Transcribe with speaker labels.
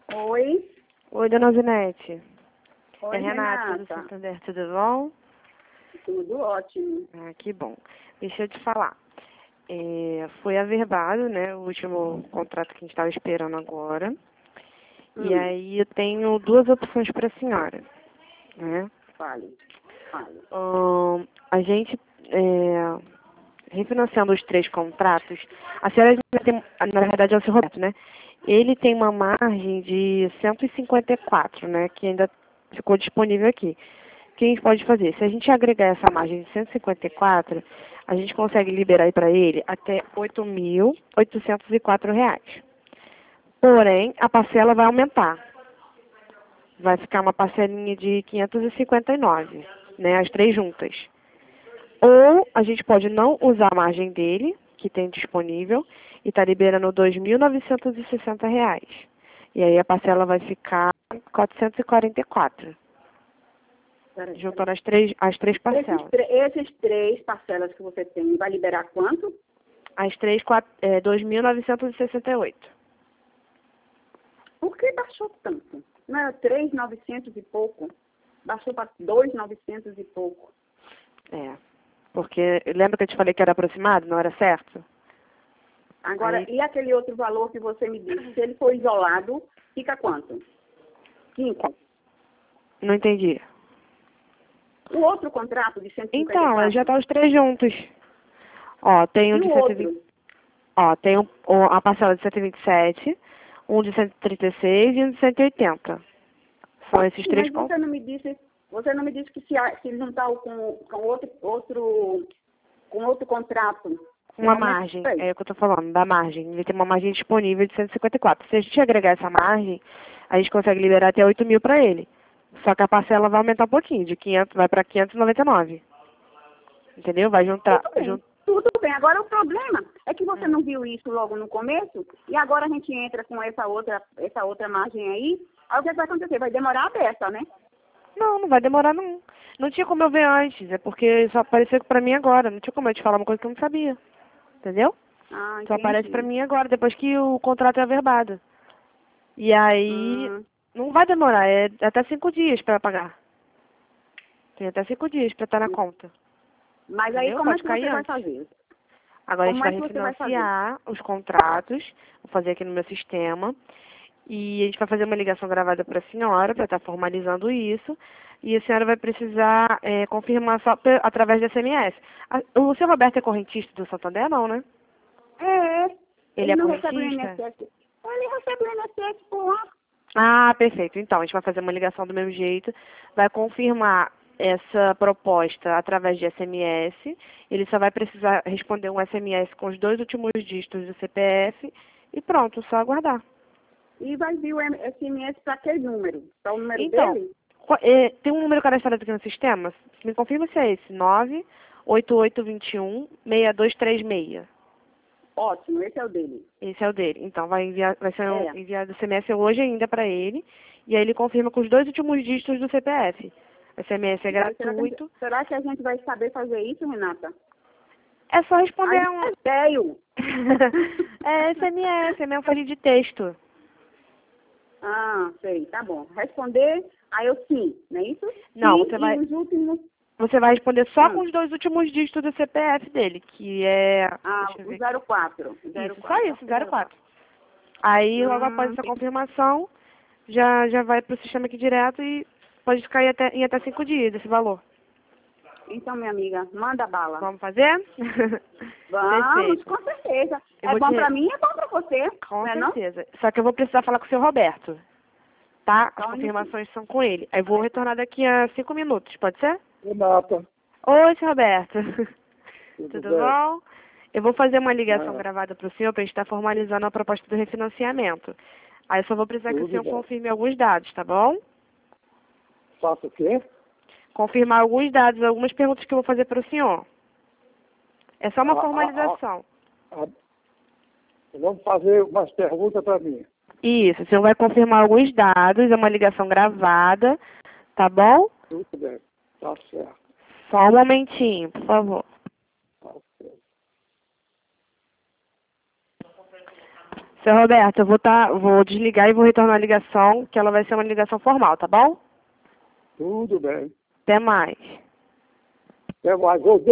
Speaker 1: Oi.
Speaker 2: Oi, dona Zinete.
Speaker 1: Oi,
Speaker 2: É Renata do Santander, tudo bom?
Speaker 1: Tudo ótimo.
Speaker 2: Ah, que bom. Deixa eu te falar. Foi averbado, né, o último contrato que a gente estava esperando agora. E aí eu tenho duas opções para a senhora, né?
Speaker 1: Fale.
Speaker 2: A gente, refinanciando os 3 contratos, a senhora já tem, na verdade é o seu Roberto, né? Ele tem uma margem de 154, né, que ainda ficou disponível aqui. O que a gente pode fazer? Se a gente agregar essa margem de 154, a gente consegue liberar aí para ele até R$ 8.804. Porém, a parcela vai aumentar. Vai ficar uma parcelinha de 559, né, as 3 juntas. Ou a gente pode não usar a margem dele, que tem disponível, e está liberando R$ 2.960. E aí a parcela vai ficar 444. Juntando as três parcelas.
Speaker 1: Esses 3 parcelas que você tem, vai liberar quanto?
Speaker 2: As 3, 2.968.
Speaker 1: Por que baixou tanto? Não era 3.900 e pouco? Baixou para 2.900 e pouco.
Speaker 2: Porque lembra que eu te falei que era aproximado, não era certo?
Speaker 1: Agora,
Speaker 2: Aí,
Speaker 1: e aquele outro valor que você me disse? Se ele for isolado, fica quanto? 5.
Speaker 2: não entendi.
Speaker 1: O outro contrato de 154?
Speaker 2: Então, já tá os 3 juntos. Ó, tem um
Speaker 1: E
Speaker 2: de
Speaker 1: o
Speaker 2: 120.
Speaker 1: outro?
Speaker 2: Ó, tem a parcela de 127, um de 136 e um de 180. São esses 3
Speaker 1: Mas você não me disse que se juntar com outro contrato.
Speaker 2: uma margem, é o que eu tô falando, da margem. Ele tem uma margem disponível de 154. Se a gente agregar essa margem, a gente consegue liberar até 8.000 para ele. Só que a parcela vai aumentar um pouquinho, de 500, vai para 599. Entendeu? Vai juntar.
Speaker 1: Tudo bem. Agora o problema é que você não viu isso logo no começo e agora a gente entra com essa outra margem aí. Aí o que vai acontecer? Vai demorar a peça, né?
Speaker 2: Não vai demorar não. Não tinha como eu ver antes, é porque só apareceu pra mim agora. Não tinha como eu te falar uma coisa que eu não sabia. Entendeu?
Speaker 1: Ah,
Speaker 2: Só aparece pra
Speaker 1: entendi.
Speaker 2: mim agora, depois que o contrato é averbado. E aí, não vai demorar, é até 5 dias pra pagar. Tem até 5 dias pra estar na conta.
Speaker 1: Mas aí
Speaker 2: Entendeu?
Speaker 1: como é
Speaker 2: Pode
Speaker 1: que você
Speaker 2: cair
Speaker 1: vai
Speaker 2: antes.
Speaker 1: fazer?
Speaker 2: Agora a gente
Speaker 1: Como
Speaker 2: vai
Speaker 1: é que você vai fazer?
Speaker 2: refinanciar os contratos, vou fazer aqui no meu sistema, e a gente vai fazer uma ligação gravada para a senhora, para estar formalizando isso, e a senhora vai precisar confirmar só através da SMS. O seu Roberto é correntista do Santander, não, né? Ele é
Speaker 1: Ele não recebe o
Speaker 2: correntista?
Speaker 1: INSS. Ele recebe o INSS por lá.
Speaker 2: Ah, perfeito. Então, a gente vai fazer uma ligação do mesmo jeito, vai confirmar essa proposta através de SMS. Ele só vai precisar responder um SMS com os 2 últimos dígitos do CPF e pronto, só aguardar.
Speaker 1: E vai vir o SMS para aquele número? Para o número
Speaker 2: Então,
Speaker 1: dele?
Speaker 2: tem um número cadastrado aqui no sistema? Me confirma se é esse, 98821-6236.
Speaker 1: Ótimo, esse é o dele.
Speaker 2: Esse é o dele. Então, vai ser enviado SMS hoje ainda para ele. E aí ele confirma com os 2 últimos dígitos do CPF. O SMS é gratuito.
Speaker 1: Será que a gente vai saber fazer isso, Renata?
Speaker 2: É só responder
Speaker 1: É velho.
Speaker 2: é SMS, é mensagem de texto.
Speaker 1: Ah, sei, tá bom. Responder, aí eu sim, não é isso?
Speaker 2: Não,
Speaker 1: sim, os últimos...
Speaker 2: Você vai responder só com os 2 últimos dígitos do CPF dele, que é...
Speaker 1: o 04.
Speaker 2: Isso, só isso, 04. Aí, logo após essa confirmação, já vai pro sistema aqui direto e pode ficar em até 5 dias esse valor.
Speaker 1: Então, minha amiga, manda bala.
Speaker 2: Vamos fazer?
Speaker 1: Vamos,
Speaker 2: Perfeito.
Speaker 1: com certeza.
Speaker 2: Eu
Speaker 1: É bom pra mim, é bom pra você.
Speaker 2: Com
Speaker 1: não
Speaker 2: certeza. Só que eu vou precisar falar com o seu Roberto, tá? As
Speaker 1: Então,
Speaker 2: confirmações são com ele. Aí vou retornar daqui a 5 minutos, pode ser?
Speaker 3: Renata.
Speaker 2: Oi, seu Roberto. Tudo
Speaker 3: bem?
Speaker 2: bom? Eu vou fazer uma ligação gravada para o senhor para a gente estar formalizando a proposta do refinanciamento. Aí eu só vou precisar que o senhor confirme alguns dados, tá bom?
Speaker 3: Faça o quê?
Speaker 2: Confirmar alguns dados, algumas perguntas que eu vou fazer para o senhor. É só uma formalização.
Speaker 3: Vamos fazer umas perguntas para mim.
Speaker 2: Isso, o senhor vai confirmar alguns dados, é uma ligação gravada, tá bom?
Speaker 3: Tudo bem, tá certo.
Speaker 2: Só um momentinho, por favor.
Speaker 3: Tá certo.
Speaker 2: Seu Roberto, eu vou desligar e vou retornar a ligação, que ela vai ser uma ligação formal, tá bom?
Speaker 3: Tudo bem.
Speaker 2: Até mais.
Speaker 3: Até mais. Vou